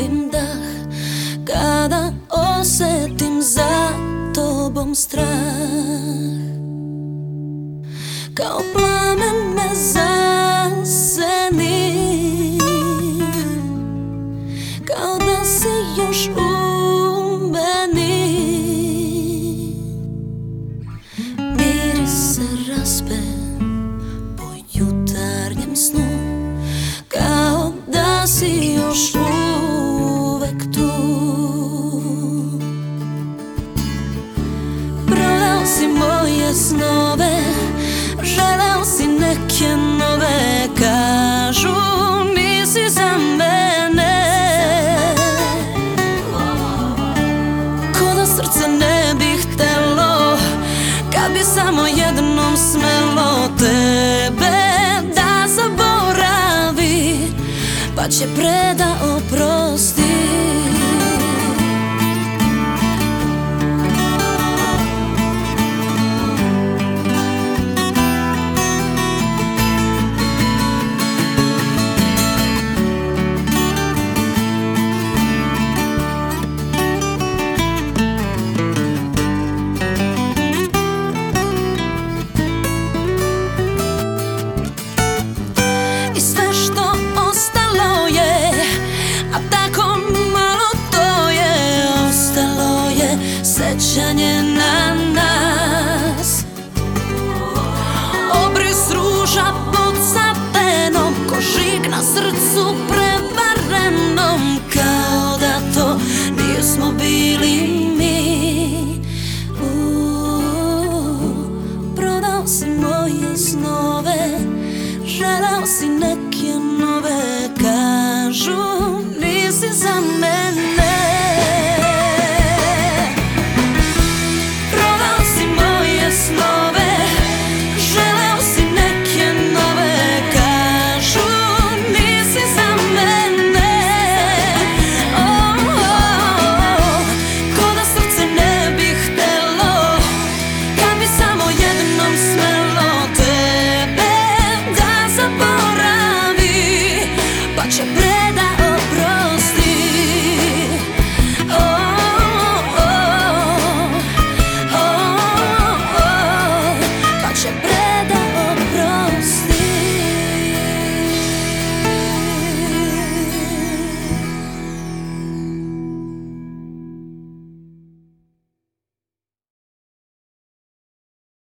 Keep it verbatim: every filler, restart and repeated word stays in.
zabavim dah kada osetim za tobom strah. Kao plamen me zaseni, kao da si još u meni. Miris se raspe po jutarnjem snu, kao da si još uvek tu. Prodao si moje snove, želeo si neke nove, kažu nisi za mene. Ko da srce ne bi htelo, kad bi samo jednom smelo tebe da zaboravi, pa će pre da oprosti. Sećanje na nas, obris ruža pod satenom, ko žig na srcu prevarenom, kao da to nismo bili mi. Uuu, prodao si moje snove, želeo si neke nove, kažu nisi za mene.